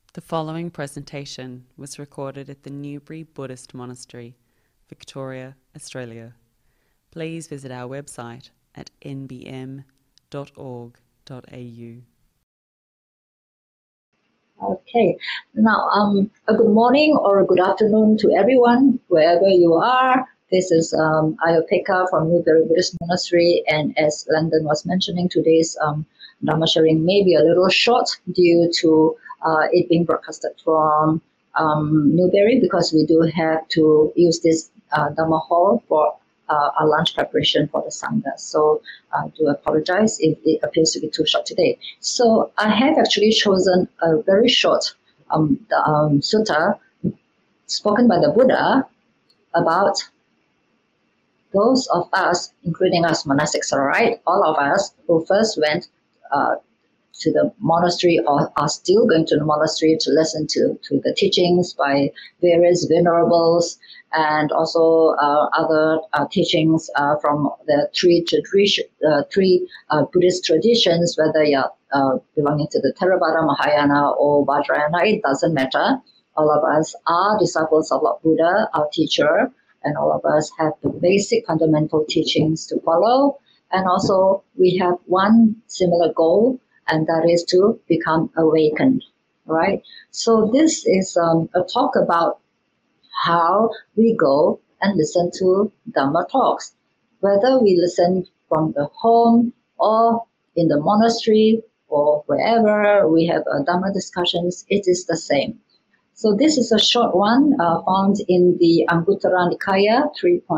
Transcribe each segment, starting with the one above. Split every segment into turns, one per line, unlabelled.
The following presentation was recorded at the Newbury Buddhist Monastery, Victoria, Australia. Please visit our website at nbm.org.au.
Okay, now a good morning or a good afternoon to everyone, wherever you are. This is Ayopeka from Newbury Buddhist Monastery, and as Landon was mentioning, today's Dharma sharing may be a little short due to it being broadcasted from Newbury, because we do have to use this Dharma hall for our lunch preparation for the Sangha. So I do apologize if it appears to be too short today. So I have actually chosen a very short sutta spoken by the Buddha about those of us, including us monastics, all right, all of us who first went to the monastery or are still going to the monastery to listen to the teachings by various venerables, and also other teachings from the three Buddhist traditions, whether you're belonging to the Theravada, Mahayana, or Vajrayana, it doesn't matter. All of us are disciples of Lord Buddha, our teacher, and all of us have the basic fundamental teachings to follow. And also we have one similar goal, and that is to become awakened, right? So this is a talk about how we go and listen to Dhamma talks. Whether we listen from the home or in the monastery or wherever we have Dhamma discussions, it is the same. So this is a short one found in the Anguttara Nikaya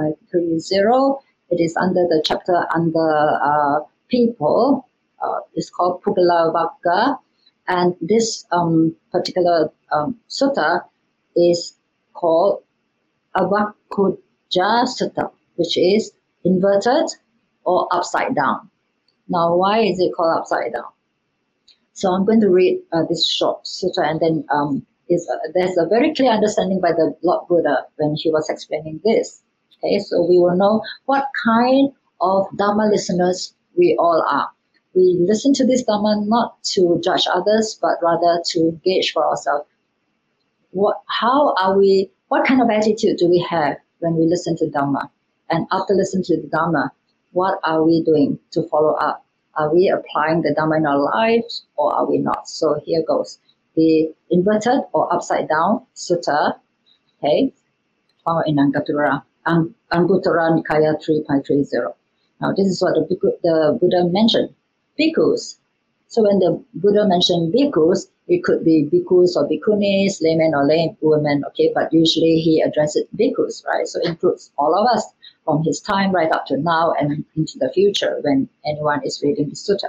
3.30. It is under the chapter under people. It's called Pugala Vagga, and this particular sutta is called Avakkuja Sutta, which is inverted or upside down. Now, why is it called upside down? So I'm going to read this short sutta, and then there's a very clear understanding by the Lord Buddha when he was explaining this. Okay, so we will know what kind of Dhamma listeners we all are. We listen to this Dhamma not to judge others, but rather to gauge for ourselves. What kind of attitude do we have when we listen to Dhamma? And after listening to the Dhamma, what are we doing to follow up? Are we applying the Dhamma in our lives, or are we not? So here goes. The inverted or upside down sutta, okay, found in Anguttara Nikaya 3.30. Now this is what the Buddha mentioned. Bhikkhus. So when the Buddha mentioned bhikkhus, it could be bhikkhus or bhikkhunis, laymen or laywomen, okay, but usually he addresses bhikkhus, right? So it includes all of us from his time right up to now and into the future when anyone is reading the sutta.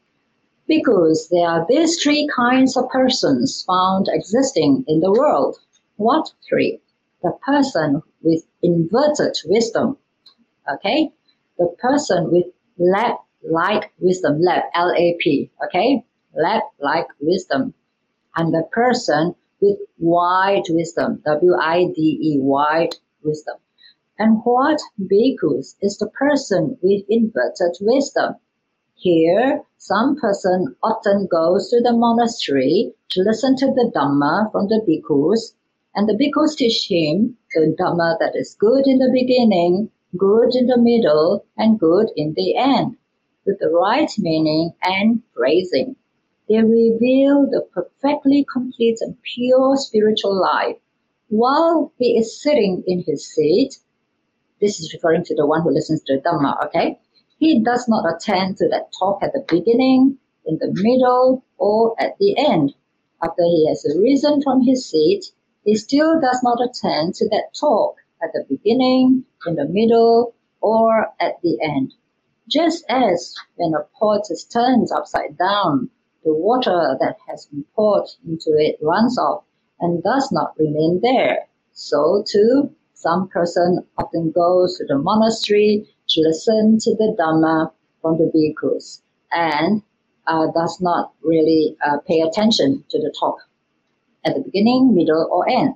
Bhikkhus, there are these three kinds of persons found existing in the world. What three? The person with inverted wisdom, okay? The person with lap-like wisdom, lap, L-A-P, okay? Lap-like wisdom. And the person with wide wisdom, W-I-D-E, wide wisdom. And what bhikkhus is the person with inverted wisdom? Here, some person often goes to the monastery to listen to the Dhamma from the bhikkhus, and the bhikkhus teach him the Dhamma that is good in the beginning, good in the middle, and good in the end, with the right meaning and phrasing. They reveal the perfectly complete and pure spiritual life. While he is sitting in his seat, this is referring to the one who listens to the Dhamma, okay? He does not attend to that talk at the beginning, in the middle, or at the end. After he has risen from his seat, he still does not attend to that talk at the beginning, in the middle, or at the end. Just as when a pot is turned upside down, the water that has been poured into it runs off and does not remain there. So too, some person often goes to the monastery to listen to the Dhamma from the bhikkhus and does not really pay attention to the talk at the beginning, middle, or end.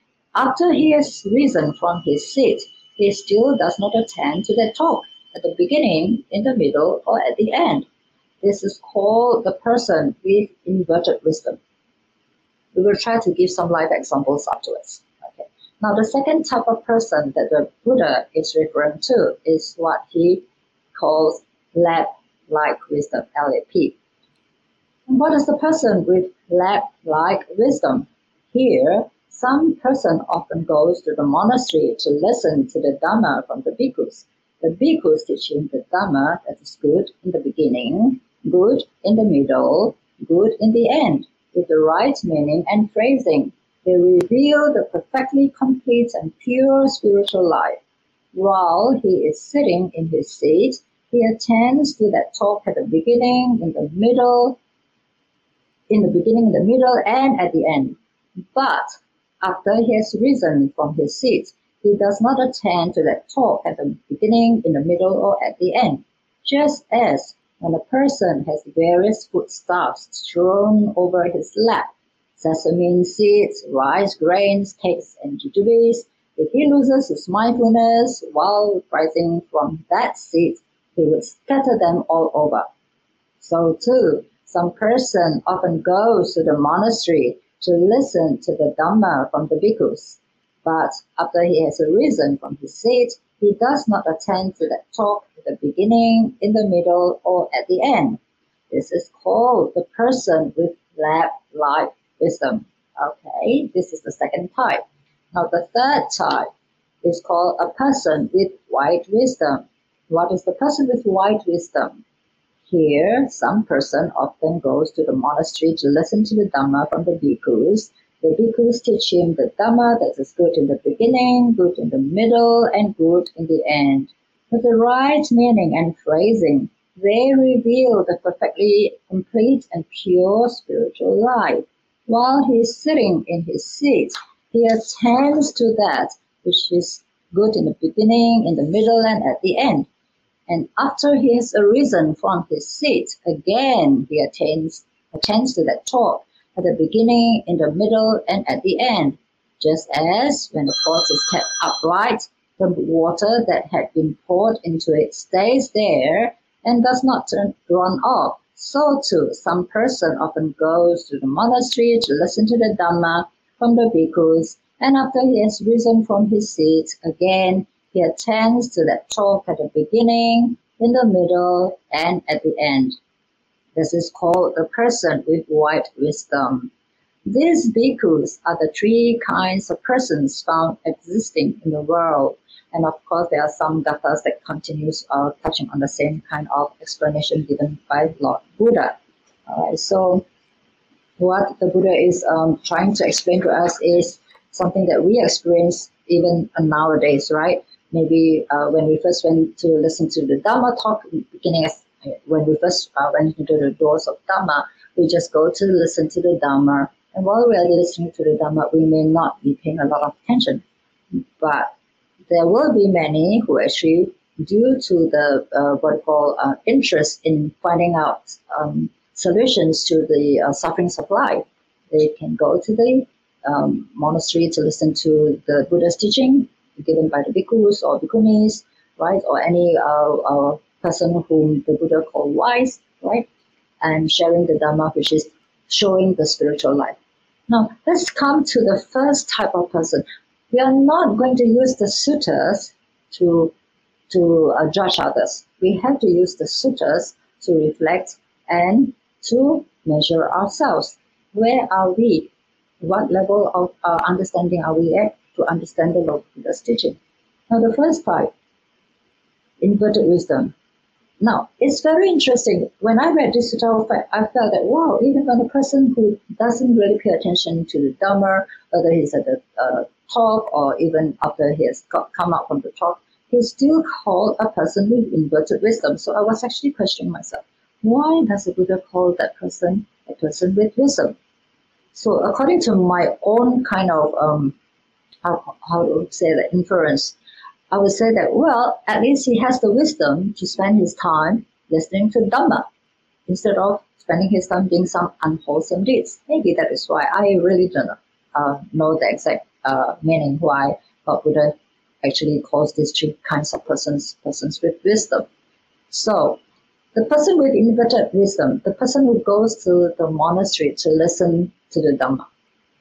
After he has risen from his seat, he still does not attend to the talk at the beginning, in the middle, or at the end. This is called the person with inverted wisdom. We will try to give some live examples afterwards. Okay. Now, the second type of person that the Buddha is referring to is what he calls lab-like wisdom, LAP. What is the person with lab-like wisdom? Here, some person often goes to the monastery to listen to the Dhamma from the bhikkhus. The bhikkhus teach him the Dhamma that is good in the beginning, good in the middle, good in the end, with the right meaning and phrasing. They reveal the perfectly complete and pure spiritual life. While he is sitting in his seat, he attends to that talk at the beginning, in the middle, in the middle, and at the end. But after he has risen from his seat, he does not attend to that talk at the beginning, in the middle, or at the end. Just as when a person has various foodstuffs strewn over his lap, sesame seeds, rice grains, cakes, and jujubes, if he loses his mindfulness while rising from that seat, he would scatter them all over. So too, some person often goes to the monastery to listen to the Dhamma from the bhikkhus. But after he has arisen from his seat, he does not attend to that talk at the beginning, in the middle, or at the end. This is called the person with lab-like wisdom. Okay, this is the second type. Now the third type is called a person with wide wisdom. What is the person with wide wisdom? Here, some person often goes to the monastery to listen to the Dhamma from the bhikkhus. The bhikkhus teach him the Dhamma that is good in the beginning, good in the middle, and good in the end. With the right meaning and phrasing, they reveal the perfectly complete and pure spiritual life. While he is sitting in his seat, he attends to that which is good in the beginning, in the middle, and at the end. And after he has arisen from his seat, again he attends to that talk at the beginning, in the middle, and at the end. Just as when the pot is kept upright, the water that had been poured into it stays there and does not run off. So too, some person often goes to the monastery to listen to the Dhamma from the bhikkhus, and after he has risen from his seat, again he attends to that talk at the beginning, in the middle, and at the end. This is called the person with wide wisdom. These bhikkhus are the three kinds of persons found existing in the world. And of course, there are some gathas that continues touching on the same kind of explanation given by Lord Buddha. So what the Buddha is trying to explain to us is something that we experience even nowadays, right? Maybe when we first went to listen to the Dhamma talk, beginning when we first went into the doors of Dhamma, we just go to listen to the Dhamma. And while we are listening to the Dhamma, we may not be paying a lot of attention. But there will be many who actually, due to the what we call interest in finding out solutions to the sufferings of life, they can go to the monastery to listen to the Buddha's teaching given by the bhikkhus or bhikkhunis, right, or any person whom the Buddha called wise, right, and sharing the Dhamma, which is showing the spiritual life. Now, let's come to the first type of person. We are not going to use the suttas to judge others. We have to use the suttas to reflect and to measure ourselves. Where are we? What level of understanding are we at to understand the Lord Buddha's teaching? Now, the first type, inverted wisdom. Now, it's very interesting. When I read this sutta, I felt that, wow, even when a person who doesn't really pay attention to the Dhamma, whether he's at the talk or even after he has come out from the talk, he's still called a person with inverted wisdom. So I was actually questioning myself, why does the Buddha call that person a person with wisdom? So according to my own kind of, how to say the inference, I would say that, well, at least he has the wisdom to spend his time listening to Dhamma instead of spending his time doing some unwholesome deeds. Maybe that is why. I really don't know the exact meaning why Buddha actually calls these three kinds of persons with wisdom. So the person with inverted wisdom, the person who goes to the monastery to listen to the Dhamma,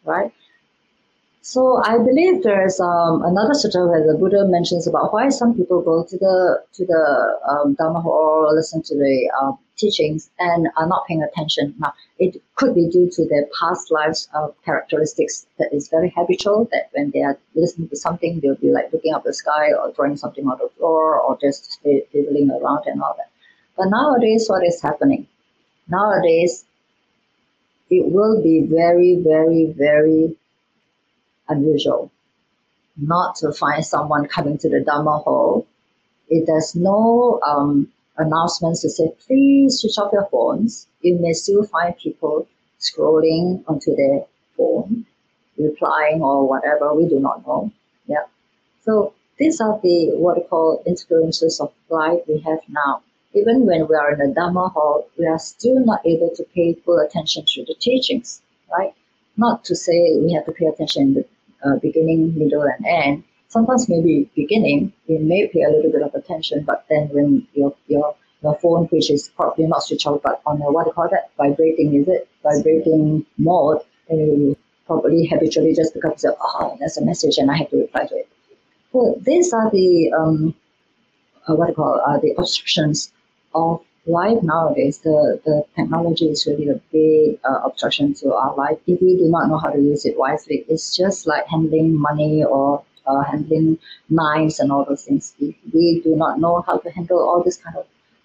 right? So I believe there's another sutta where the Buddha mentions about why some people go to the Dhamma hall or listen to the teachings and are not paying attention. Now, it could be due to their past lives characteristics that is very habitual, that when they are listening to something, they'll be like looking up the sky or drawing something on the floor or just fiddling around and all that. But nowadays, what is happening? Nowadays, it will be very, very, very unusual not to find someone coming to the Dhamma hall. There's no announcements to say, please switch off your phones. You may still find people scrolling onto their phone, replying or whatever, we do not know. Yeah. So these are the what we call influences of life we have now. Even when we are in the Dhamma hall, we are still not able to pay full attention to the teachings, right? Not to say we have to pay attention in the beginning, middle, and end. Sometimes maybe beginning, we may pay a little bit of attention, but then when your phone, which is probably not switched off, but on a, what do you call that, vibrating mode, then you probably habitually just pick up and say, oh, there's a message and I have to reply to it. So these are the the obstructions of life nowadays. The technology is really a big obstruction to our life. If we do not know how to use it wisely, it's just like handling money or handling knives and all those things. If we do not know how to handle all this kind of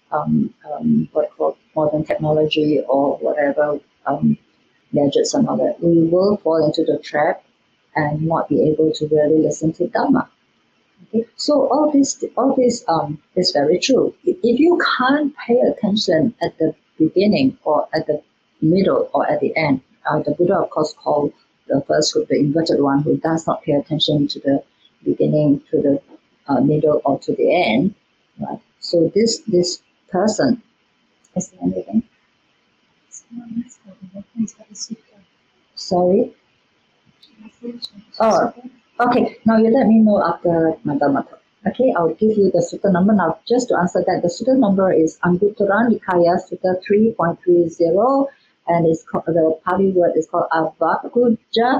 modern technology or whatever gadgets and all that, we will fall into the trap and not be able to really listen to Dhamma. Okay? So all this is very true. If you can't pay attention at the beginning or at the middle or at the end, the Buddha of course called the first group the inverted one, who does not pay attention to the beginning, to the middle, or to the end. Right? So this person is there anything? Sorry. Oh, okay. Now you let me know after my Dhamma talk. Okay, I'll give you the sutta number now. Just to answer that, the sutta number is Anguttara Nikaya Sutta 3.30, and it's called, the Pali word is called Avakujja,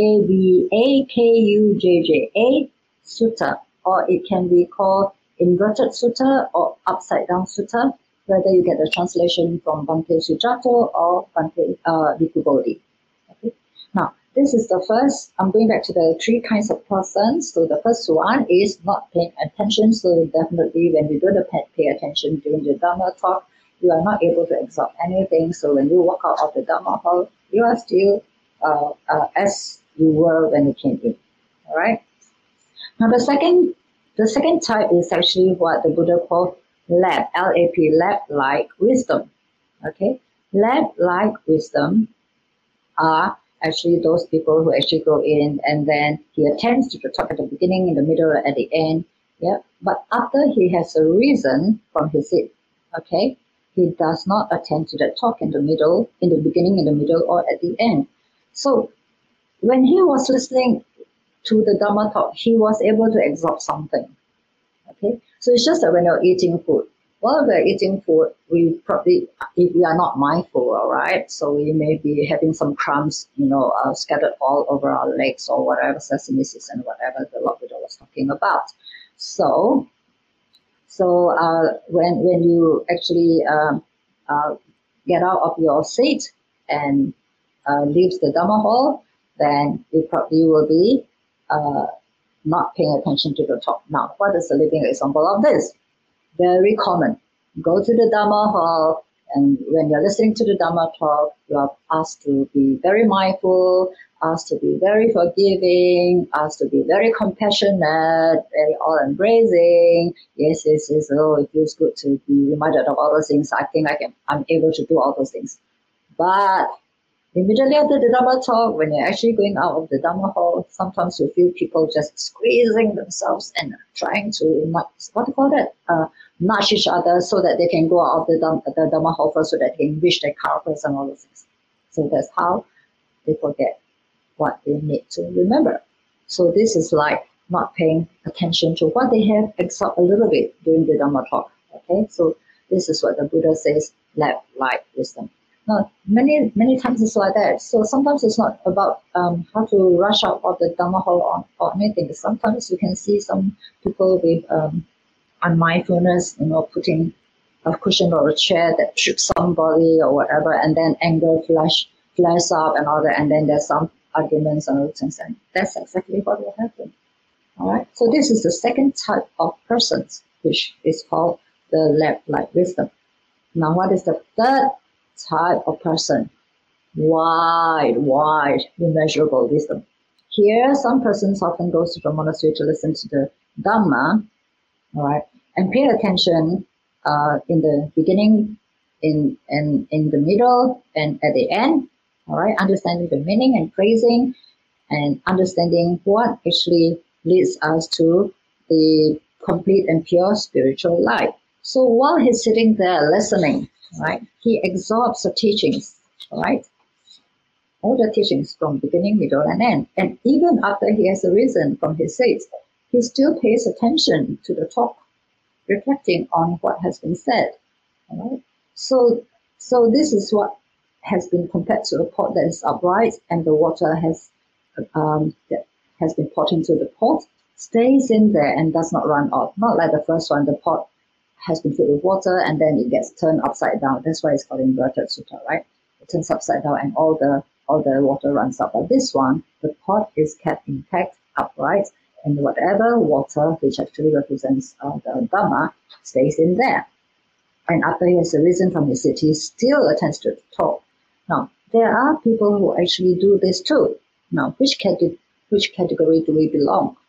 Avakujja Sutta, or it can be called inverted sutta or upside down sutta, whether you get the translation from Bhante Sujato or Bhante Bhikkhu Bodhi. Okay. Now, this is the first, I'm going back to the three kinds of persons. So the first one is not paying attention. So definitely when you don't pay attention during the Dhamma talk, you are not able to absorb anything. So when you walk out of the Dhamma hall, you are still as you were when you came in. All right. Now the second type is actually what the Buddha called lab, L-A-P, lab-like wisdom. Okay, lab-like wisdom are actually those people who actually go in and then he attends to the talk at the beginning, in the middle, at the end. Yeah, but after he has a reason from his seat, okay, he does not attend to the talk in the middle, in the beginning, in the middle, or at the end. So when he was listening to the Dhamma talk, he was able to absorb something. Okay, so it's just that when you're eating food, while we're eating food, we probably, if we are not mindful, all right, so we may be having some crumbs, scattered all over our legs or whatever, sesame seeds and whatever the Lord Buddha was talking about. So when you actually get out of your seat and leaves the Dhamma hall, then you probably will be not paying attention to the talk. Now, what is a living example of this? Very common. Go to the Dhamma hall, and when you're listening to the Dhamma talk, you are asked to be very mindful, asked to be very forgiving, asked to be very compassionate, very all-embracing. Yes, oh, it feels good to be reminded of all those things. I think I'm able to do all those things. But immediately after the Dhamma talk, when you're actually going out of the Dhamma hall, sometimes you feel people just squeezing themselves and trying to, nudge each other so that they can go out of the Dhamma hall first so that they can reach their car first and all those things. So that's how they forget what they need to remember. So this is like not paying attention to what they have except a little bit during the Dhamma talk. Okay, so this is what the Buddha says, like wisdom. Now, many times it's like that. So sometimes it's not about how to rush out of the Dhamma hall or anything. Sometimes you can see some people with unmindfulness, putting a cushion or a chair that trips somebody or whatever, and then anger flash up and all that, and then there's some arguments and all things, and that's exactly what will happen. All right. So this is the second type of persons, which is called the lamp-like wisdom. Now, what is the third type of person? Wide, immeasurable wisdom. Here, some persons often go to the monastery to listen to the Dhamma, all right, and pay attention in the beginning, in the middle, and at the end, all right, understanding the meaning and praising, and understanding what actually leads us to the complete and pure spiritual life. So while he's sitting there listening, right, he absorbs the teachings, right, all the teachings from beginning, middle, and end. And even after he has arisen from his seat, he still pays attention to the talk, reflecting on what has been said. All right? So this is what has been compared to a pot that is upright, and the water that has been poured into the pot stays in there and does not run out. Not like the first one, the pot has been filled with water and then it gets turned upside down. That's why it's called inverted sutta, right? It turns upside down and all the water runs out. But this one, the pot is kept intact, upright, and whatever water, which actually represents the Dhamma, stays in there. And after he has arisen from his seat, he still attends to the talk. Now, there are people who actually do this too. Now, which category do we belong?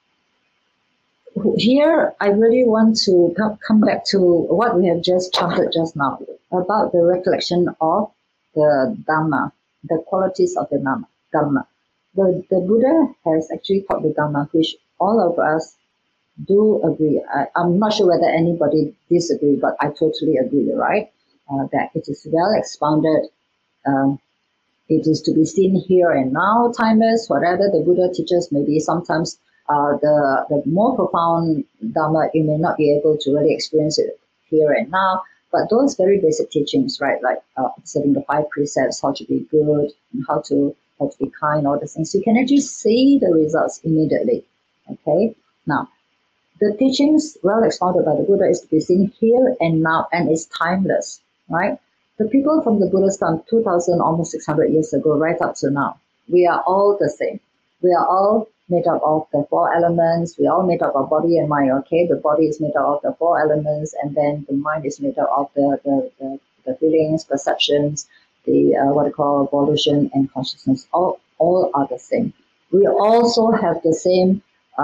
Here, I really want to come back to what we have just chanted just now about the recollection of the Dhamma, the qualities of the Dhamma. The Buddha has actually taught the Dhamma, which all of us do agree. I'm not sure whether anybody disagree, but I totally agree, right? That it is well expounded. It is to be seen here and now, timeless. Whatever the Buddha teaches, maybe sometimes the more profound Dhamma, you may not be able to really experience it here and now. But those very basic teachings, right, like observing the 5 precepts, how to be good, and how to be kind, all these things, you can actually see the results immediately. Okay? Now, the teachings well expounded by the Buddha is to be seen here and now, and is timeless, right? The people from the Buddha's time, 2,000, almost 600 years ago, right up to now, we are all the same. We are all made up of the 4 elements. We all made up of body and mind, okay? The body is made up of the 4 elements, and then the mind is made up of the feelings, perceptions, the what we call volition and consciousness. All are the same. We also have the same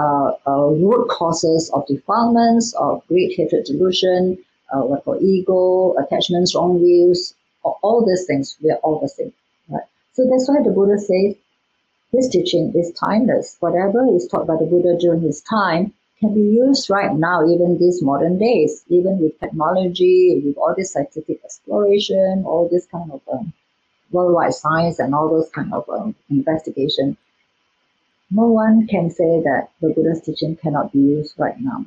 root causes of defilements, of greed, hatred, delusion, what we call ego, attachments, wrong views, all these things. We are all the same. Right? So that's why the Buddha says, his teaching is timeless. Whatever is taught by the Buddha during his time can be used right now, even these modern days, even with technology, with all this scientific exploration, all this kind of worldwide science and all those kind of investigation. No one can say that the Buddha's teaching cannot be used right now.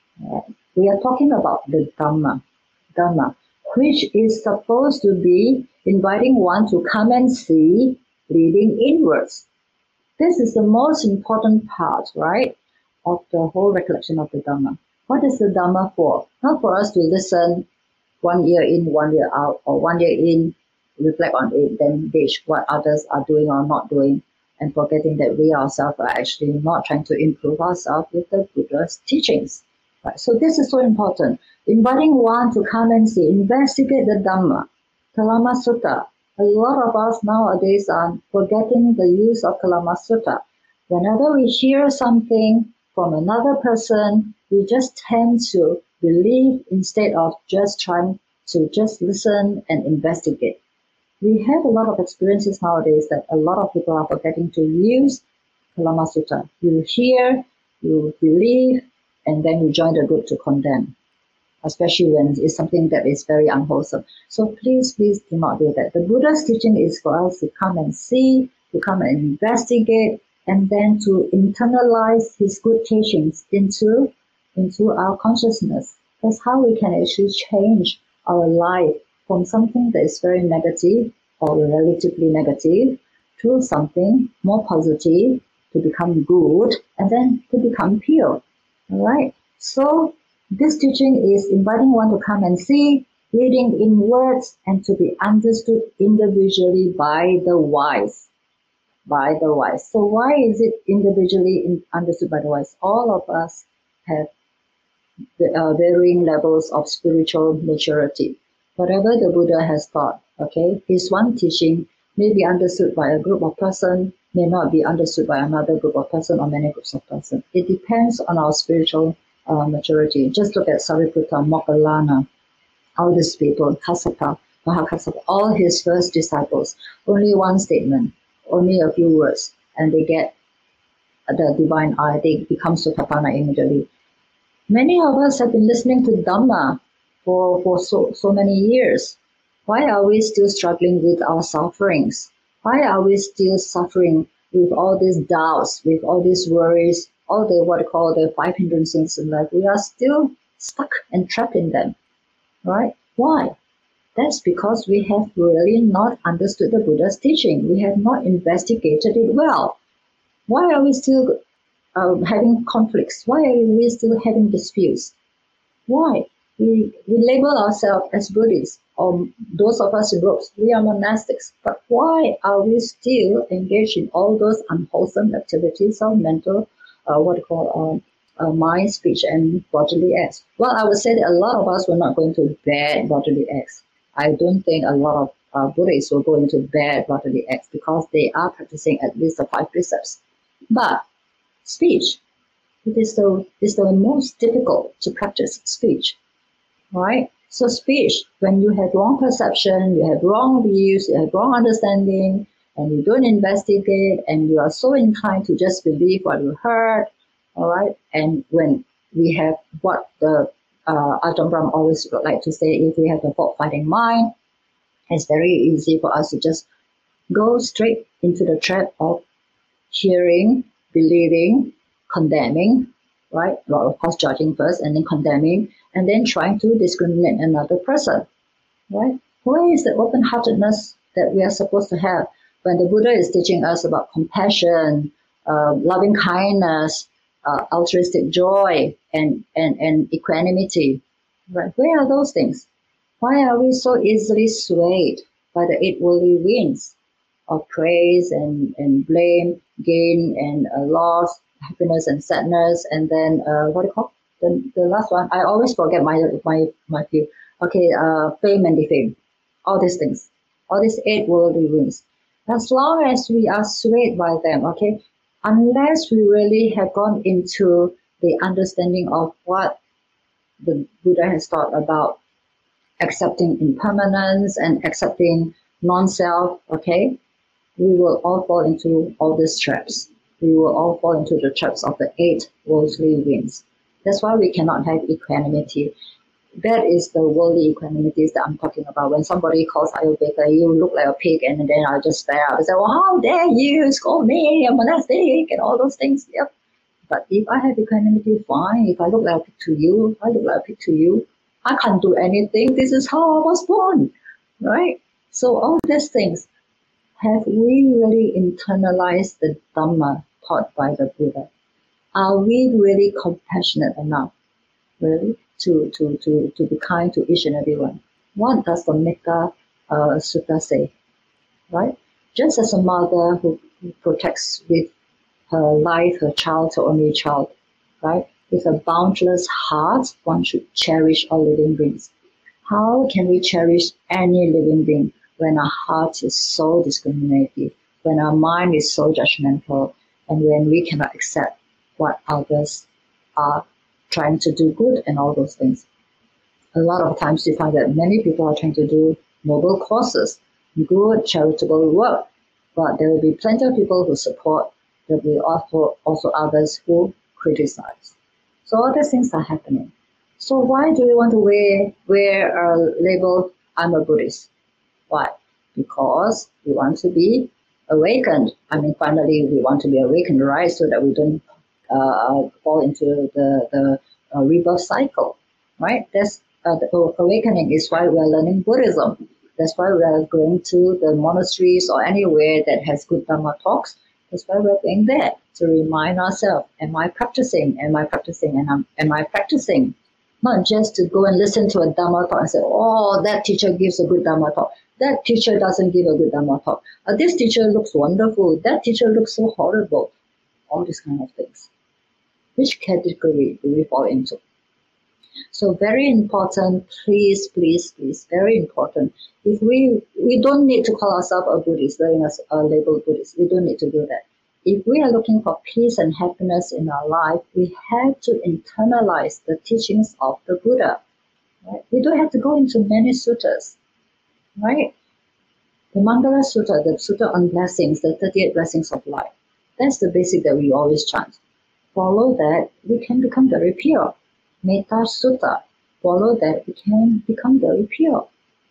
We are talking about the Dhamma, which is supposed to be inviting one to come and see, leading inwards. This is the most important part, right, of the whole recollection of the Dhamma. What is the Dhamma for? Not for us to listen 1 year in, 1 year out, or 1 year in, reflect on it, then gauge what others are doing or not doing, and forgetting that we ourselves are actually not trying to improve ourselves with the Buddha's teachings. Right? So this is so important. Inviting one to come and see, investigate the Dhamma, Kalama Sutta. A lot of us nowadays are forgetting the use of Kalama Sutta. Whenever we hear something from another person, we just tend to believe instead of just trying to just listen and investigate. We have a lot of experiences nowadays that a lot of people are forgetting to use Kalama Sutta. You hear, you believe, and then you join the group to condemn, especially when it's something that is very unwholesome. So please do not do that. The Buddha's teaching is for us to come and see, to come and investigate, and then to internalize his good teachings into our consciousness. That's how we can actually change our life from something that is very negative or relatively negative to something more positive, to become good, and then to become pure. All right. So this teaching is inviting one to come and see, reading in words, and to be understood individually by the wise. By the wise. So why is it individually understood by the wise? All of us have varying levels of spiritual maturity. Whatever the Buddha has taught, okay, his one teaching may be understood by a group of person, may not be understood by another group of person or many groups of person. It depends on our spiritual maturity. Just look at Sariputta, Moggallana, all these people, Kassapa, Mahakassapa, all his first disciples. Only one statement, only a few words, and they get the divine eye. They become Sotapanna immediately. Many of us have been listening to Dhamma for so many years. Why are we still struggling with our sufferings? Why are we still suffering with all these doubts, with all these worries, all the what I call the 5 hindrances in life? We are still stuck and trapped in them, right? Why? That's because we have really not understood the Buddha's teaching. We have not investigated it well. Why are we still having conflicts? Why are we still having disputes? Why? We label ourselves as Buddhists, or those of us in groups, we are monastics. But why are we still engaged in all those unwholesome activities of mental, mind, speech, and bodily acts? Well, I would say that a lot of us were not going to bad bodily acts. I don't think a lot of Buddhists will go into bad bodily acts because they are practicing at least the 5 precepts. But speech, it is the most difficult to practice speech, right? So speech, when you have wrong perception, you have wrong views, you have wrong understanding, and you don't investigate, and you are so inclined to just believe what you heard, all right? And when we have what the Ajahn Brahm always would like to say, if we have a fault-finding mind, it's very easy for us to just go straight into the trap of hearing, believing, condemning, right? Well, of course, judging first and then condemning, and then trying to discriminate another person, right? Where is the open-heartedness that we are supposed to have when the Buddha is teaching us about compassion, loving kindness, altruistic joy, and equanimity, right? Where are those things? Why are we so easily swayed by the 8 worldly winds of praise and blame, gain and loss, happiness and sadness, and then what do you call the last one? I always forget my view. Okay, fame and defame, all these things, all these 8 worldly winds. As long as we are swayed by them, okay, unless we really have gone into the understanding of what the Buddha has taught about accepting impermanence and accepting non-self, okay, we will all fall into all these traps. We will all fall into the traps of the 8 worldly winds. That's why we cannot have equanimity. That is the worldly equanimities that I'm talking about. When somebody calls Ayurveda, you look like a pig, and then I just stare out and say, well, how dare you scold me, I'm monastic, and all those things. Yep. But if I have equanimity, fine. If I look like a pig to you, I look like a pig to you. I can't do anything. This is how I was born, right? So all these things, have we really internalized the Dhamma taught by the Buddha? Are we really compassionate enough, really, to be kind to each and every one? What does the Metta Sutta say, right? Just as a mother who protects with her life, her child, her only child, right? With a boundless heart, one should cherish all living beings. How can we cherish any living being when our heart is so discriminative, when our mind is so judgmental, and when we cannot accept what others are trying to do good and all those things? A lot of times you find that many people are trying to do noble causes, good charitable work, but there will be plenty of people who support. There will be also others who criticize. So all these things are happening. So why do we want to wear a label, I'm a Buddhist? Why? Because we want to be awakened. I mean, finally, we want to be awakened, right? So that we don't fall into the rebirth cycle, right? That's the awakening is why we're learning Buddhism. That's why we're going to the monasteries or anywhere that has good Dhamma talks. That's why we're going there to remind ourselves, am I practicing? Am I practicing? And am I practicing? Not just to go and listen to a Dhamma talk and say, oh, that teacher gives a good Dhamma talk. That teacher doesn't give a good Dhamma talk. This teacher looks wonderful. That teacher looks so horrible. All these kind of things. Which category do we fall into? So very important, please, please, please, very important. If we don't need to call ourselves a Buddhist, wearing a label Buddhist. We don't need to do that. If we are looking for peace and happiness in our life, we have to internalize the teachings of the Buddha. Right? We don't have to go into many suttas, right? The Mangala Sutta, the Sutta on blessings, the 38 blessings of life. That's the basic that we always chant. Follow that, we can become very pure. Metta Sutta. Follow that, we can become very pure.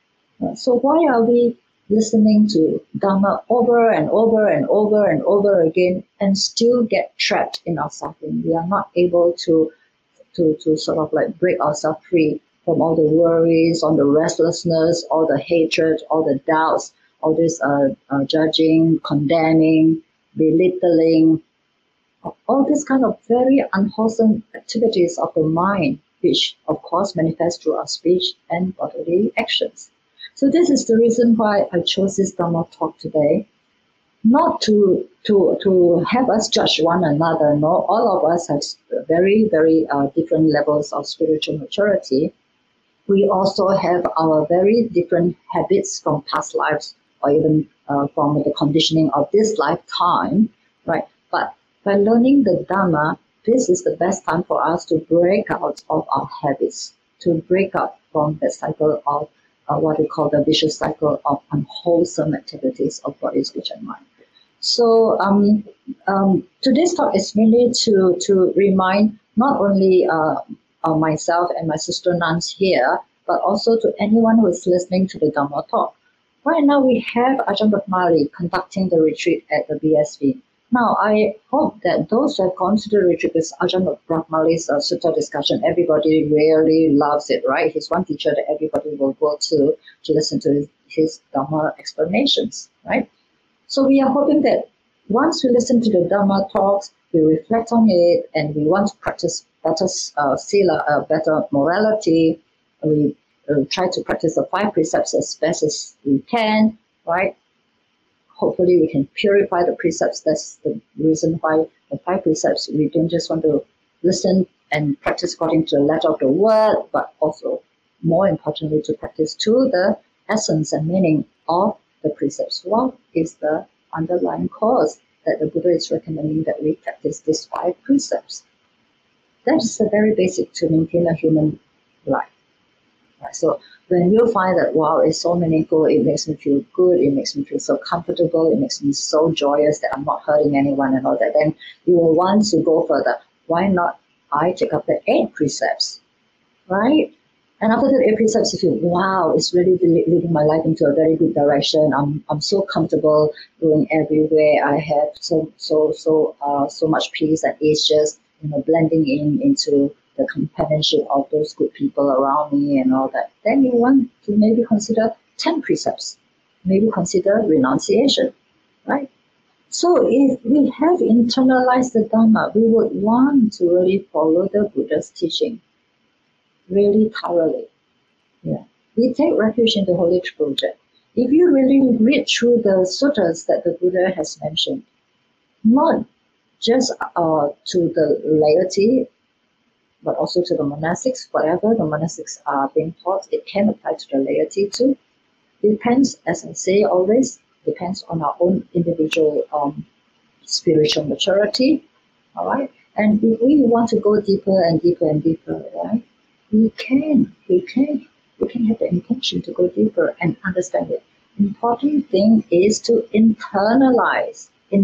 So why are we listening to Dhamma over and over and over and over again and still get trapped in our suffering? We are not able to sort of like break ourselves free from all the worries, all the restlessness, all the hatred, all the doubts, all this judging, condemning, belittling, all these kind of very unwholesome activities of the mind, which of course manifest through our speech and bodily actions. So this is the reason why I chose this Dhamma talk today, not to have us judge one another. No, all of us have very, very different levels of spiritual maturity. We also have our very different habits from past lives, or even from the conditioning of this lifetime, right? But by learning the Dhamma, this is the best time for us to break out of our habits, to break out from the cycle of what we call the vicious cycle of unwholesome activities of body, speech, and mind. So today's talk is mainly to remind not only myself and my sister nuns here, but also to anyone who is listening to the Dhamma talk. Right now we have Ajahn Brahmali conducting the retreat at the BSV. Now, I hope that those who have gone to the retreat with Ajahn Brahmali's Sutta discussion, everybody really loves it, right? He's one teacher that everybody will go to listen to his Dhamma explanations, right? So we are hoping that once we listen to the Dhamma talks, we reflect on it, and we want to practice better sila, better morality. We try to practice the 5 precepts as best as we can, right? Hopefully we can purify the precepts. That's the reason why the 5 precepts, we don't just want to listen and practice according to the letter of the word, but also, more importantly, to practice to the essence and meaning of the precepts. What is the underlying cause that the Buddha is recommending that we practice these 5 precepts? That is the very basic to maintain a human life. Right, so when you find that, wow, it's so meaningful, it makes me feel good, it makes me feel so comfortable, it makes me so joyous that I'm not hurting anyone and all that, then you will want to go further. Why not I take up the 8 precepts, right? And after the 8 precepts, you feel, wow, it's really leading my life into a very good direction. I'm so comfortable going everywhere. I have so much peace, and it's just blending into the companionship of those good people around me and all that. Then you want to maybe consider 10 precepts, maybe consider renunciation, right? So if we have internalized the Dhamma, we would want to really follow the Buddha's teaching really thoroughly. Yeah. We take refuge in the Holy Project. If you really read through the suttas that the Buddha has mentioned, not just to the laity, but also to the monastics, whatever the monastics are being taught, it can apply to the laity too. Depends, as I say always, depends on our own individual spiritual maturity, all right? And if we want to go deeper and deeper and deeper, right, we can have the intention to go deeper and understand it. Important thing is to internalize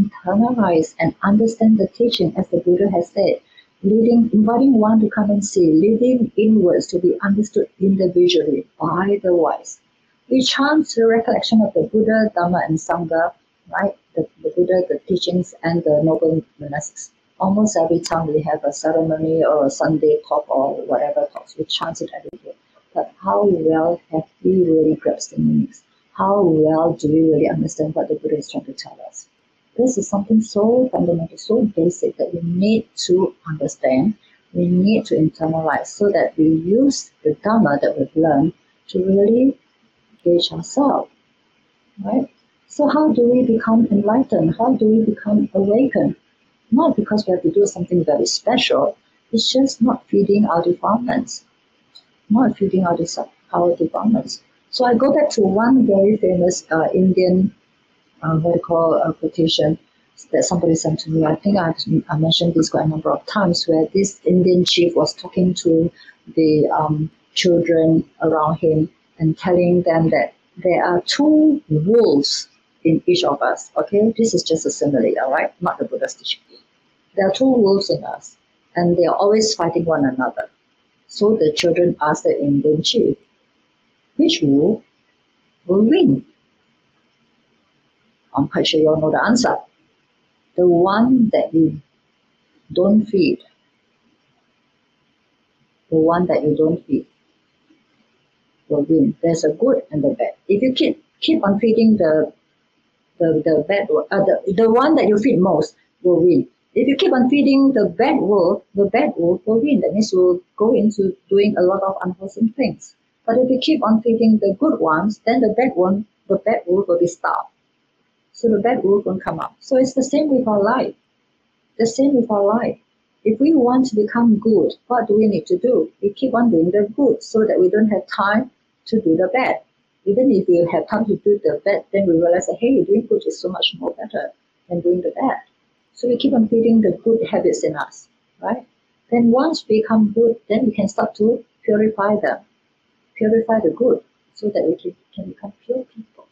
and understand the teaching, as the Buddha has said. Inviting one to come and see, leading inwards to be understood individually by the wise. We chant the recollection of the Buddha, Dhamma, and Sangha, right? The Buddha, the teachings, and the noble monastics. Almost every time we have a ceremony or a Sunday talk or whatever talks, we chant it every day. but how well have we really grasped the meanings? How well do we really understand what the Buddha is trying to tell us? This is something so fundamental, so basic that we need to understand, we need to internalize so that we use the Dhamma that we've learned to really gauge ourselves, right? So how do we become enlightened? How do we become awakened? Not because we have to do something very special, it's just not feeding our defilements, not feeding our defilements. So I go back to one very famous Indian quotation that somebody sent to me. I think I mentioned this quite a number of times, where this Indian chief was talking to the children around him and telling them that there are two wolves in each of us. Okay, this is just a simile, all right, not the Buddha's teaching. There are two wolves in us, and they are always fighting one another. So the children asked the Indian chief, which wolf will win? I'm quite sure you all know the answer. The one that you don't feed. The one that you don't feed will win. There's a good and the bad. If you keep on feeding the bad wolf, the one that you feed most will win. If you keep on feeding the bad wolf will win. That means you will go into doing a lot of unwholesome things. But if you keep on feeding the good ones, then the bad wolf will be starved. So the bad wolf won't come out. So it's the same with our life. The same with our life. If we want to become good, what do we need to do? We keep on doing the good so that we don't have time to do the bad. Even if you have time to do the bad, then we realize that, hey, doing good is so much more better than doing the bad. So we keep on feeding the good habits in us, right? Then once we become good, then we can start to purify them, purify the good, so that we can become pure people,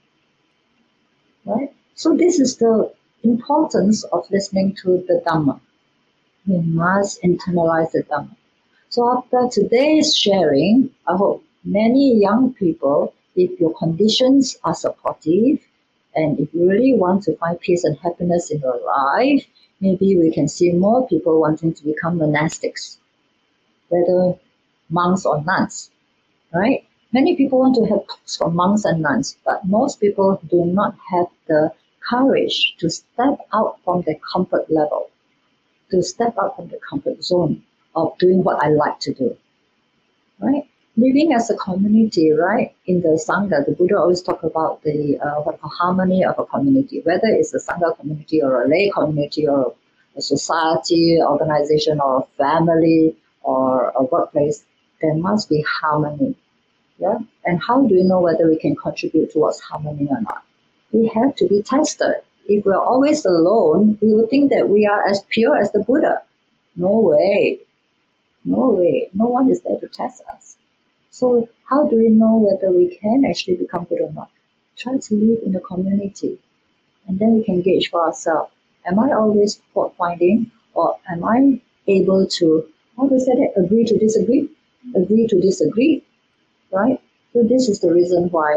right? So this is the importance of listening to the Dhamma. We must internalize the Dhamma. So after today's sharing, I hope many young people, if your conditions are supportive, and if you really want to find peace and happiness in your life, maybe we can see more people wanting to become monastics, whether monks or nuns, right? Many people want to have talks from monks and nuns, but most people do not have the courage to step out from their comfort level, to step out from the comfort zone of doing what I like to do, right? Living as a community, right? In the Sangha, the Buddha always talk about the harmony of a community, whether it's a Sangha community or a lay community or a society, organization or a family or a workplace, there must be harmony. Yeah? And how do we know whether we can contribute towards harmony or not? We have to be tested. If we're always alone, we will think that we are as pure as the Buddha. No way. No way. No one is there to test us. So how do we know whether we can actually become good or not? Try to live in a community, and then we can gauge for ourselves. Am I always fault finding, or am I able to, how do we say that, agree to disagree? Agree to disagree, right? So this is the reason why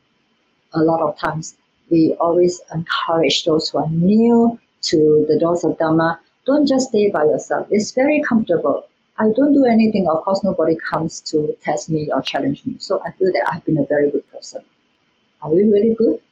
a lot of times we always encourage those who are new to the doors of Dhamma, don't just stay by yourself. It's very comfortable. I don't do anything. Of course, nobody comes to test me or challenge me. So I feel that I've been a very good person. Are we really good?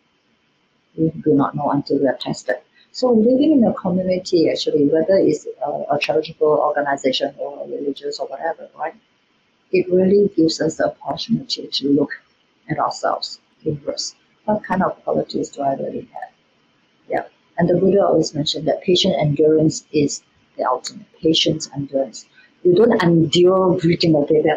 We do not know until we are tested. So living in a community, actually, whether it's a charitable organization or religious or whatever, right? It really gives us the opportunity to look at ourselves inwards. What kind of qualities do I really have? Yeah. And the Buddha always mentioned that patient endurance is the ultimate. Patience, endurance. You don't endure breathing a baby.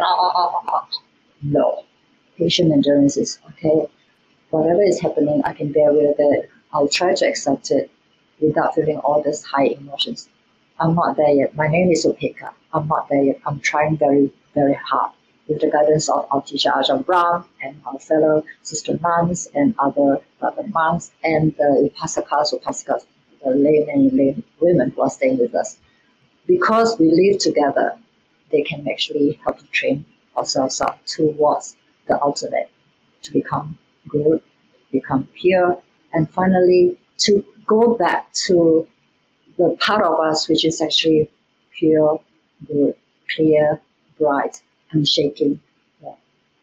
No. Patient endurance is okay. Whatever is happening, I can bear with it. I'll try to accept it without feeling all these high emotions. I'm not there yet. My name is Upeka. I'm not there yet. I'm trying very, very hard with the guidance of our teacher Ajahn Brahm and our fellow sister nuns and other monks and the upasakas, the laymen and lay women who are staying with us. Because we live together, they can actually help to train ourselves up towards the ultimate, to become good, become pure, and finally to go back to the part of us which is actually pure, good, clear, bright, unshaking. Yeah.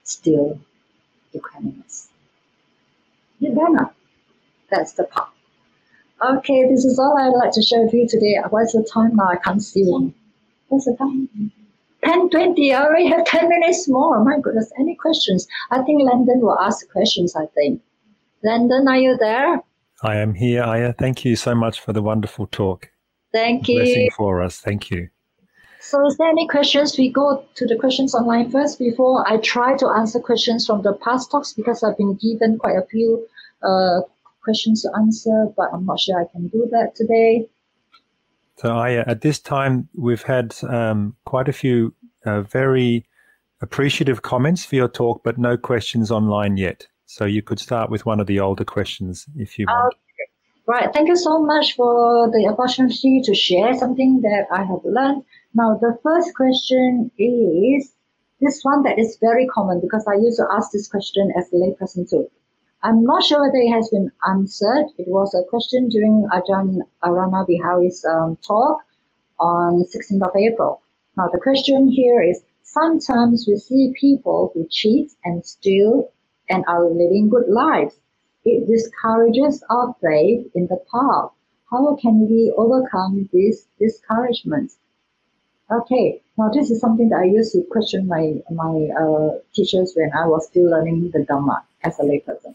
still equanimous. Nibbana. That's the part. Okay, this is all I'd like to share with you today. What's the time now? I can't see one. What's the time? 10:20. I already have 10 minutes more. My goodness. Any questions? I think Landon will ask questions, I think. Landon, are you there?
I am here, Aya. Thank you so much for the wonderful talk.
Thank you.
Blessing for us. Thank you.
So is there any questions? We go to the questions online first before I try to answer questions from the past talks, because I've been given quite a few questions to answer, but I'm not sure I can do that today.
So, Aya, at this time, we've had quite a few very appreciative comments for your talk, but no questions online yet. So you could start with one of the older questions if you want.
Right. Thank you so much for the opportunity to share something that I have learned. Now, the first question is this one that is very common, because I used to ask this question as a layperson too. I'm not sure whether it has been answered. It was a question during Ajahn Arana Bihari's talk on 16th of April. Now, the question here is, sometimes we see people who cheat and steal and are living good lives. It discourages our faith in the path. How can we overcome these discouragements? Okay, now this is something that I used to question my teachers when I was still learning the Dhamma as a layperson.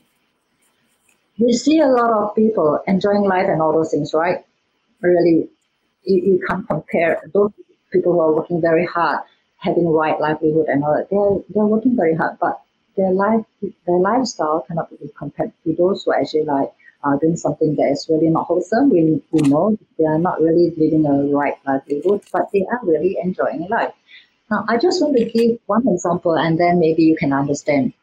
We see a lot of people enjoying life and all those things, right? Really, you can't compare those people who are working very hard, having right livelihood and all that. They're working very hard, but their lifestyle cannot be compared to those who actually doing something that is really not wholesome. We know they are not really living a right livelihood, but they are really enjoying life. Now, I just want to give one example, and then maybe you can understand.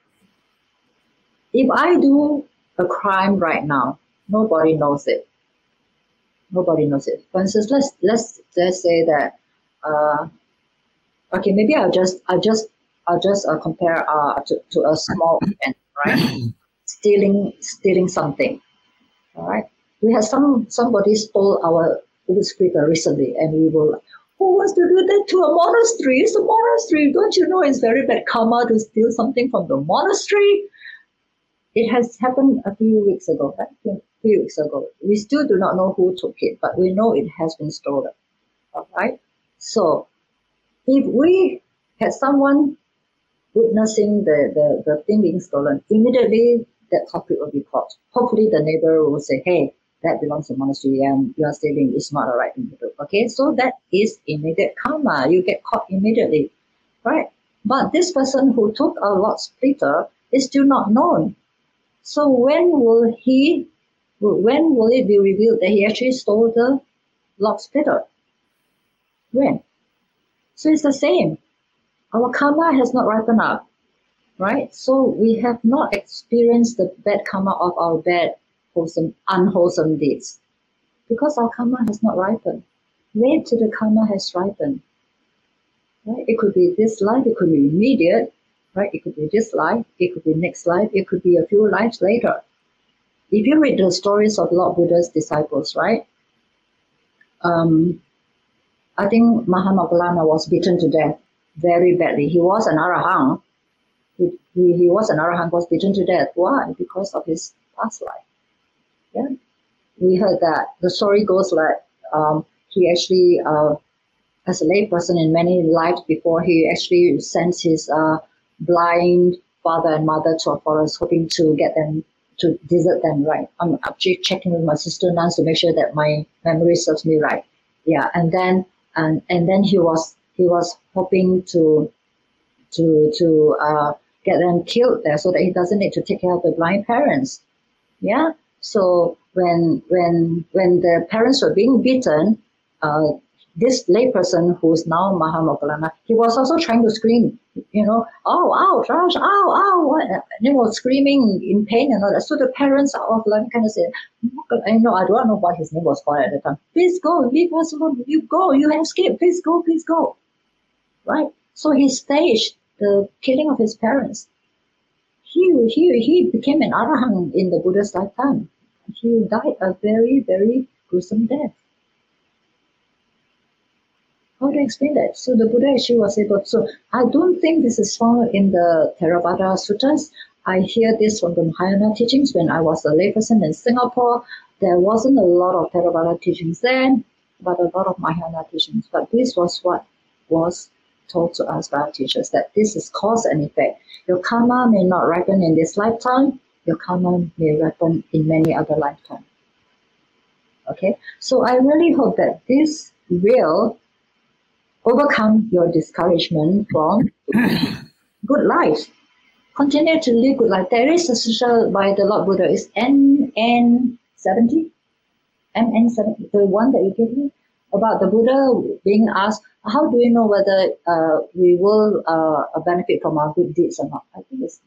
If I do a crime right now, nobody knows it. Nobody knows it. For instance, let's say that okay, maybe I'll just compare to a small event, right? stealing something. All right. We had somebody stole our speaker recently, and we were like, who wants to do that to a monastery? It's a monastery. Don't you know it's very bad karma to steal something from the monastery? It has happened a few weeks ago, right? A few weeks ago. We still do not know who took it, but we know it has been stolen. All right. So if we had someone witnessing the thing being stolen, immediately that culprit will be caught. Hopefully the neighbor will say, hey, that belongs to the monastery and you are stealing, it's not the right thing to do. Okay, so that is immediate karma. You get caught immediately, right? But this person who took a lot splitter is still not known. So when will it be revealed that he actually stole the lock splitter? When? So it's the same. Our karma has not ripened up, right? So we have not experienced the bad karma of our bad, unwholesome deeds, because our karma has not ripened. Wait till the karma has ripened. Right? It could be this life, it could be immediate, right? It could be this life, it could be next life, it could be a few lives later. If you read the stories of Lord Buddha's disciples, right? I think Mahamoggallana was beaten to death very badly. He was an arahant. He was an arahant, was beaten to death. Why? Because of his past life. Yeah, we heard that. The story goes like he actually, as a layperson in many lives before, he actually sends his blind father and mother to a forest, hoping to get them to desert them. Right. I'm actually checking with my sister nuns to make sure that my memory serves me right. Yeah, and then he was hoping to get them killed there so that he doesn't need to take care of the blind parents. Yeah. So when the parents were being beaten, this layperson who is now Mahamoggallana, he was also trying to scream, oh, ouch, ouch, ow, ow, screaming in pain and all that. So the parents of Mahamoggallana kind of said, I don't know what his name was called at the time. Please go, leave us alone. You go, you escape. Please go, please go. Right. So he staged the killing of his parents. He became an arahant in the Buddha's lifetime. He died a very, very gruesome death. How to explain that? So the Buddha actually was able to. So I don't think this is found in the Theravada Suttas. I hear this from the Mahayana teachings when I was a layperson in Singapore. There wasn't a lot of Theravada teachings then, but a lot of Mahayana teachings. But this was what was told to us by our teachers, that this is cause and effect. Your karma may not ripen in this lifetime. Your karma may ripen in many other lifetimes. Okay, so I really hope that this will overcome your discouragement from good life. Continue to live good life. There is a sutta by the Lord Buddha, is NN70, MN70, the one that you gave me, about the Buddha being asked, how do we know whether we will benefit from our good deeds or not? I think it's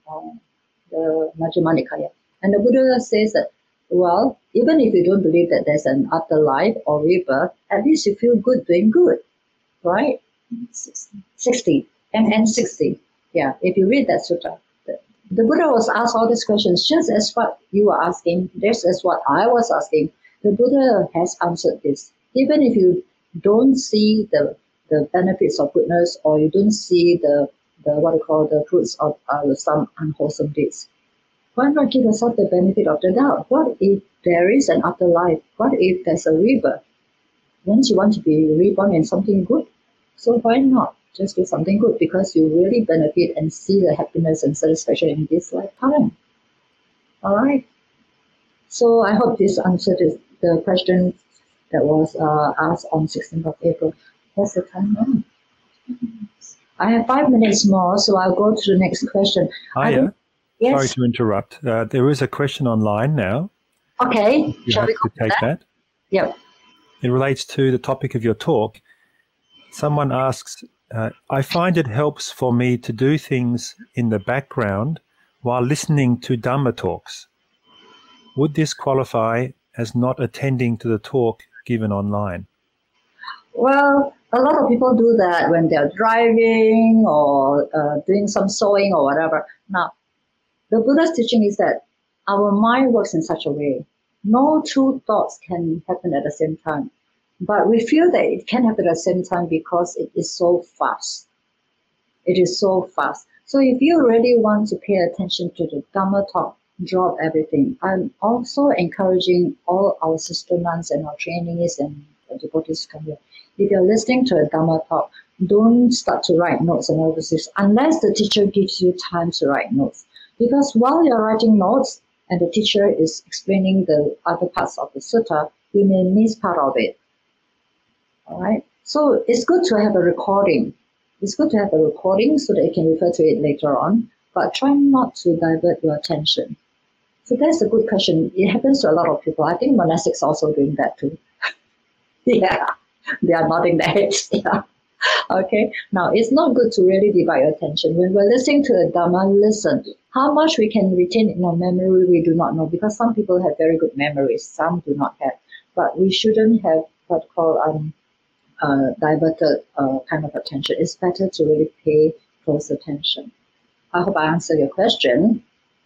the Majjhima Nikaya. And the Buddha says that, well, even if you don't believe that there's an afterlife or rebirth, at least you feel good doing good, right? 60, MN60. Yeah, if you read that sutta, the Buddha was asked all these questions just as what you were asking, just as what I was asking. The Buddha has answered this. Even if you don't see the benefits of goodness, or you don't see the what you call the fruits of some unwholesome deeds, why not give yourself the benefit of the doubt? What if there is an afterlife? What if there's a rebirth? Once you want to be reborn in something good, so why not just do something good, because you really benefit and see the happiness and satisfaction in this lifetime. All right. So I hope this answered the question that was asked on 16th of April. What's the time now? I have 5 minutes more, so I'll go to the next question.
Hiya.
Yes.
Sorry to interrupt. There is a question online now.
Okay.
Shall we take that?
Yep.
It relates to the topic of your talk. Someone asks, I find it helps for me to do things in the background while listening to Dhamma talks. Would this qualify as not attending to the talk given online?
Well, a lot of people do that when they're driving or doing some sewing or whatever. Now, the Buddha's teaching is that our mind works in such a way. No two thoughts can happen at the same time. But we feel that it can happen at the same time because it is so fast. It is so fast. So if you really want to pay attention to the Dhamma talk, drop everything. I'm also encouraging all our sister nuns and our trainees and devotees to come here. If you're listening to a Dhamma talk, don't start to write notes and all this, unless the teacher gives you time to write notes. Because while you're writing notes and the teacher is explaining the other parts of the sutta, you may miss part of it. All right. So it's good to have a recording. It's good to have a recording so that you can refer to it later on, but try not to divert your attention. So that's a good question. It happens to a lot of people. I think monastics are also doing that too. Yeah, they are nodding their heads. Yeah. Okay. Now, it's not good to really divide your attention. When we're listening to the Dhamma, listen. How much we can retain in our memory, we do not know, because some people have very good memories, some do not have. But we shouldn't have what called diverted kind of attention. It's better to really pay close attention. I hope I answered your question.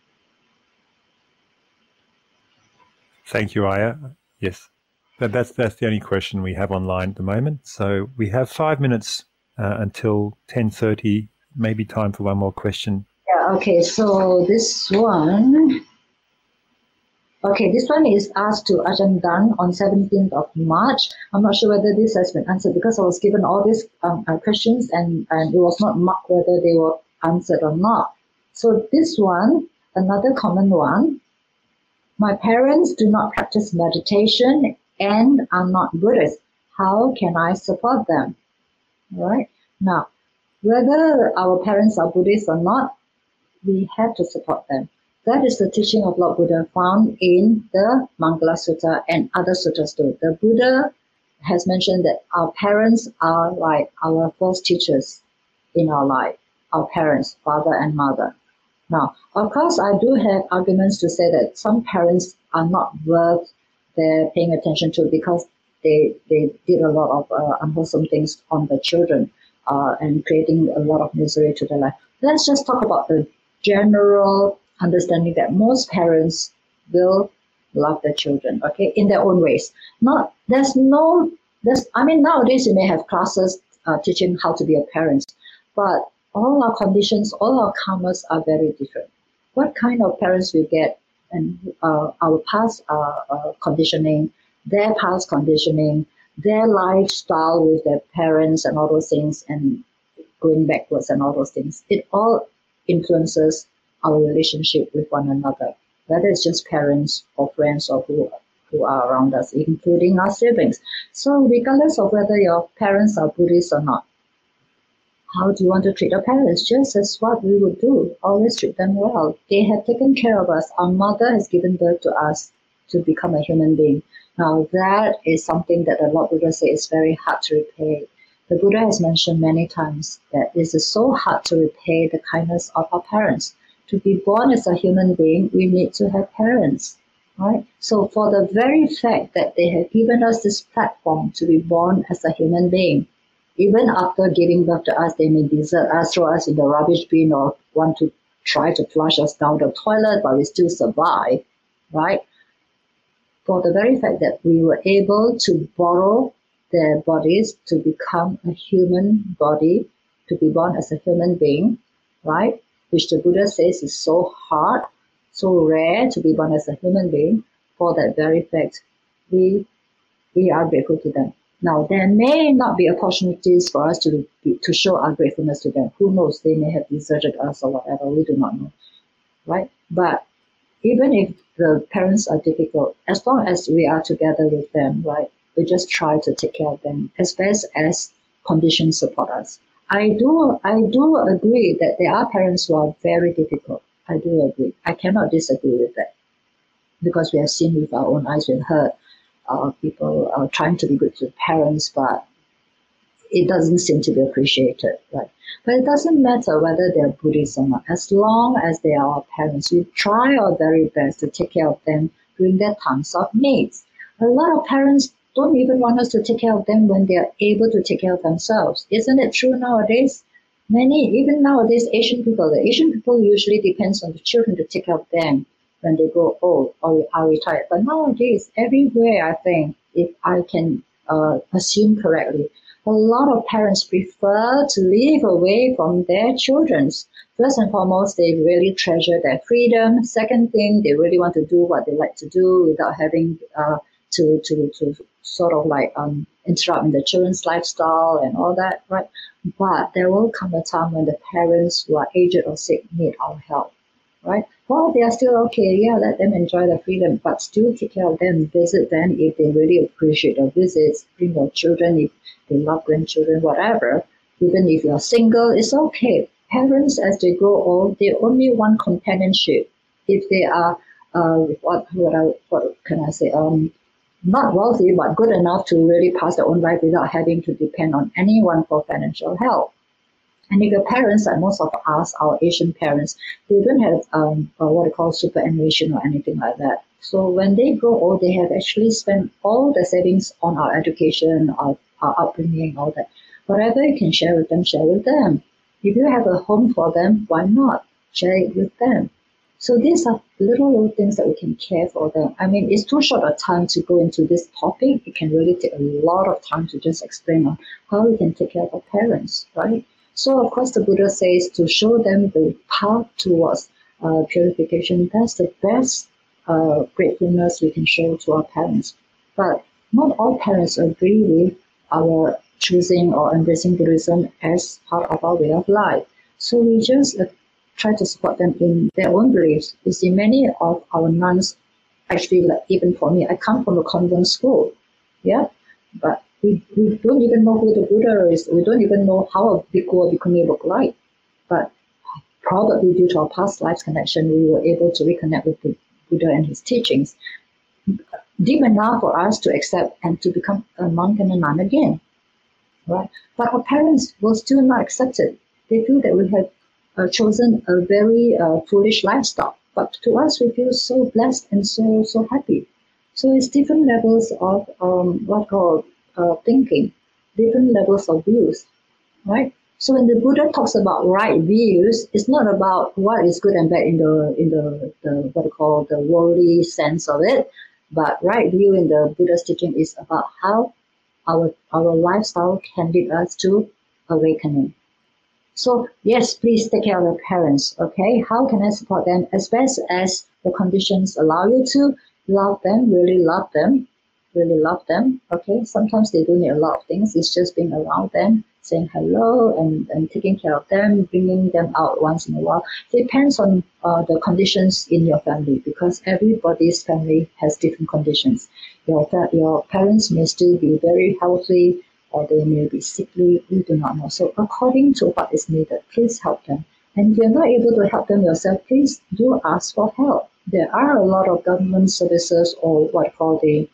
Thank you, Aya. Yes, that's the only question we have online at the moment. So we have 5 minutes until 10:30. Maybe time for one more question.
Yeah. Okay. So this one. Okay, this one is asked to Ajahn Dan on 17th of March. I'm not sure whether this has been answered because I was given all these questions and it was not marked whether they were answered or not. So this one, another common one. My parents do not practice meditation and are not Buddhist. How can I support them? All right. Now, whether our parents are Buddhist or not, we have to support them. That is the teaching of Lord Buddha found in the Mangala Sutta and other suttas too. The Buddha has mentioned that our parents are like our first teachers in our life, our parents, father and mother. Now, of course, I do have arguments to say that some parents are not worth their paying attention to because they did a lot of unwholesome things on the children and creating a lot of misery to their life. Let's just talk about the general understanding that most parents will love their children, okay, in their own ways. There's no Nowadays you may have classes teaching how to be a parent, but all our conditions, all our karmas are very different. What kind of parents we get, and our past conditioning, their past conditioning, their lifestyle with their parents and all those things, and going backwards and all those things, it all influences our relationship with one another, whether it's just parents or friends or who are around us, including our siblings. So regardless of whether your parents are Buddhist or not, how do you want to treat your parents? Just as what we would do, always treat them well. They have taken care of us. Our mother has given birth to us to become a human being. Now that is something that the Lord Buddha says is very hard to repay. The Buddha has mentioned many times that it is so hard to repay the kindness of our parents. To be born as a human being, we need to have parents, right? So for the very fact that they have given us this platform to be born as a human being, even after giving birth to us, they may desert us, throw us in the rubbish bin, or want to try to flush us down the toilet, but we still survive, right? For the very fact that we were able to borrow their bodies to become a human body, to be born as a human being, right? Which the Buddha says is so hard, so rare to be born as a human being. For that very fact, we are grateful to them. Now, there may not be opportunities for us to show our gratefulness to them. Who knows? They may have deserted us or whatever. We do not know, right? But even if the parents are difficult, as long as we are together with them, right, we just try to take care of them as best as conditions support us. I do agree that there are parents who are very difficult. I do agree. I cannot disagree with that, because we have seen with our own eyes, we've heard people trying to be good to parents, but it doesn't seem to be appreciated, right? But it doesn't matter whether they're Buddhist or not. As long as they are our parents, we try our very best to take care of them during their times of needs. A lot of parents don't even want us to take care of them when they are able to take care of themselves. Isn't it true nowadays? Even nowadays, the Asian people usually depends on the children to take care of them when they grow old or are retired. But nowadays, everywhere, I think, if I can assume correctly, a lot of parents prefer to live away from their children. First and foremost, they really treasure their freedom. Second thing, they really want to do what they like to do without having to sort of like interrupt in the children's lifestyle and all that, right? But there will come a time when the parents who are aged or sick need our help, right? Well, they are still okay, yeah, let them enjoy their freedom, but still take care of them, visit them if they really appreciate your visits, bring your children if they love grandchildren, whatever. Even if you're single, it's okay. Parents, as they grow old, they only want companionship. If they are, what can I say, not wealthy, but good enough to really pass their own life without having to depend on anyone for financial help. And if your parents, like most of us, our Asian parents, they don't have what they call superannuation or anything like that. So when they grow old, they have actually spent all the savings on our education, our upbringing, all that. Whatever you can share with them, share with them. If you have a home for them, why not share it with them? So these are little things that we can care for them. I mean, it's too short a time to go into this topic. It can really take a lot of time to just explain on how we can take care of our parents, right? So, of course, the Buddha says to show them the path towards purification. That's the best gratefulness we can show to our parents. But not all parents agree with our choosing or embracing Buddhism as part of our way of life. So we just try to support them in their own beliefs. You see, many of our nuns, actually, like even for me, I come from a convent school, yeah, but we don't even know who the Buddha is. We don't even know how a bhikkhu or bhikkhuni look like. But probably due to our past lives connection, we were able to reconnect with the Buddha and his teachings deep enough for us to accept and to become a monk and a nun again, right? But our parents will still not accept it. They feel that we have chosen a very foolish lifestyle. But to us, we feel so blessed and so happy. So it's different levels of thinking, different levels of views, right? So when the Buddha talks about right views, it's not about what is good and bad in the what we call the worldly sense of it, but right view in the Buddha's teaching is about how our lifestyle can lead us to awakening. So yes, please take care of your parents, okay? How can I support them? As best as the conditions allow you to, love them, really love them, okay? Sometimes they do need a lot of things. It's just being around them, saying hello and taking care of them, bringing them out once in a while. It depends on the conditions in your family, because everybody's family has different conditions. Your parents may still be very healthy, or they may be sickly, we do not know. So according to what is needed, please help them. And if you're not able to help them yourself, please do ask for help. There are a lot of government services, or what call the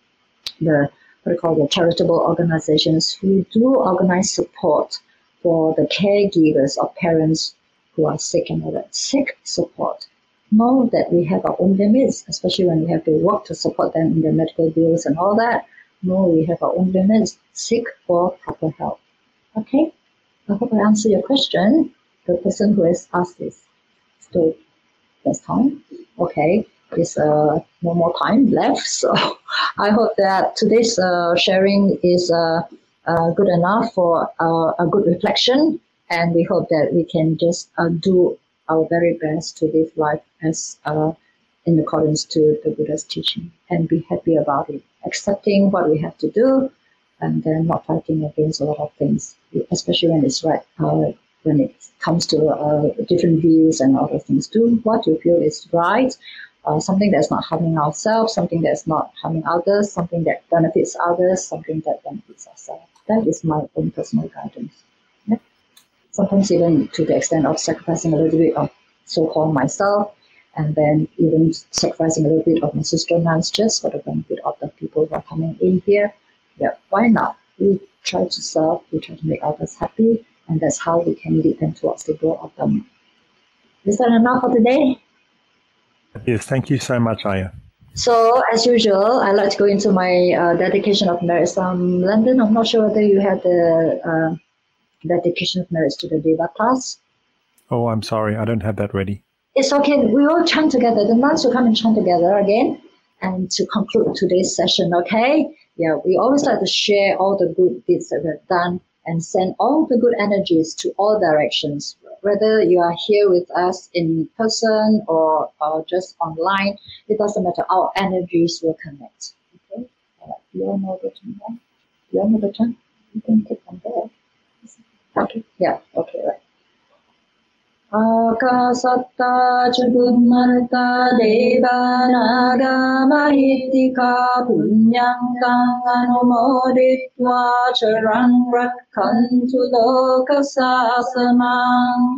charitable organizations, who do organize support for the caregivers of parents who are sick and all that. Sick support. Know that we have our own limits, especially when we have to work to support them in their medical bills and all that. No, we have our own limits. Seek for proper help. Okay? I hope I answered your question. The person who has asked this. So that's time. Okay. There's no more time left. So I hope that today's sharing is good enough for a good reflection. And we hope that we can just do our very best to live life as in accordance to the Buddha's teaching, and be happy about it, accepting what we have to do, and then not fighting against a lot of things, especially when it's right, when it comes to different views and other things. Do what you feel is right, something that's not harming ourselves, something that's not harming others, something that benefits others, something that benefits ourselves. That is my own personal guidance. Yeah. Sometimes even to the extent of sacrificing a little bit of so-called myself, and then even sacrificing a little bit of my sister nuns just for the benefit of the people who are coming in here. Yeah, why not? We try to serve, we try to make others happy, and that's how we can lead them towards the goal of them. Is that enough for today?
Yes, thank you so much, Aya.
So, as usual, I'd like to go into my dedication of merits. London, I'm not sure whether you had the dedication of merits to the Deva class.
Oh, I'm sorry, I don't have that ready.
It's okay. We will chant together. The nuns will come and chant together again, and to conclude today's session, okay? Yeah, we always like to share all the good deeds that we've done and send all the good energies to all directions. Whether you are here with us in person or just online, it doesn't matter. Our energies will connect. Okay? You all know the chant, right? You all know the chant? You can take from there. Okay. Yeah. Okay. Right. Akasatta Chagummarta Deva Naga Mahitika Punyang Tang Anumoditva Charang Rakhantu Loka Sasanang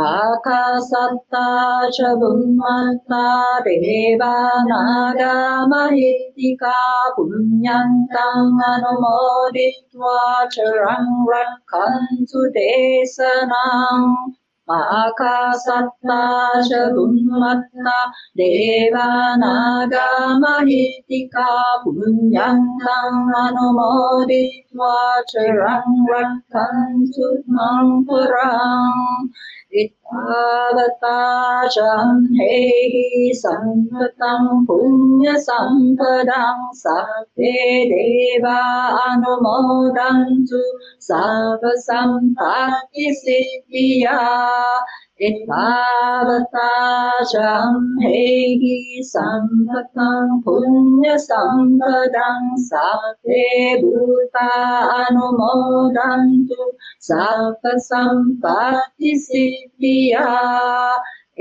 Akasatta Chagummarta Deva Naga Mahitika Punyang Tang Anumoditva Charang Rakhantu Desanang Akasatta Chagummatta Deva Naga Mahitika Punyang Tang Anumoditva Charang Rakhantu Mang Purang Ittavata Janhehi Sampatam Punya Sampadang Sabbe Deva Anumodantu Sabba Sampatti Siddhya Ittavata Janhehi Sampatam Punya Sampadang Sabbe Bhuta Anumodantu Sabba Sampatti Siddhya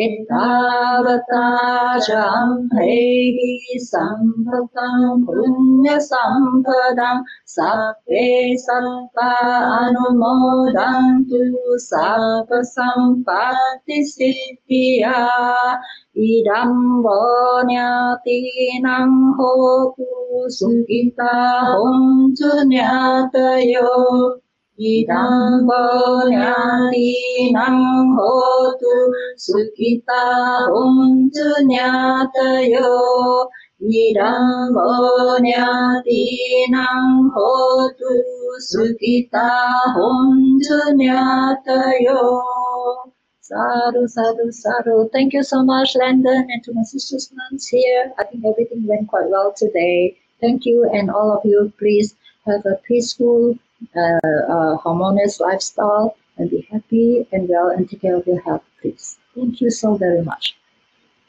Ittavata Janhehi Sampatam Punya Sampadang Sabbe Satta Anumodantu Sabba Sampatti Siddhya Idam Vanyati Nang Hotu Sukita Hontu Nyatayo Idam Vanyati Nang Hotu Sukita Hontu Nyatayo Idam Vanyati Nang Hotu Sukita Hontu Nyatayo. Sadhu, sadhu, sadhu. Thank you so much, Landon, and to my sisters nuns here. I think everything went quite well today. Thank you, and all of you, please have a peaceful, harmonious lifestyle, and be happy and well and take care of your health, please. Thank you so very much.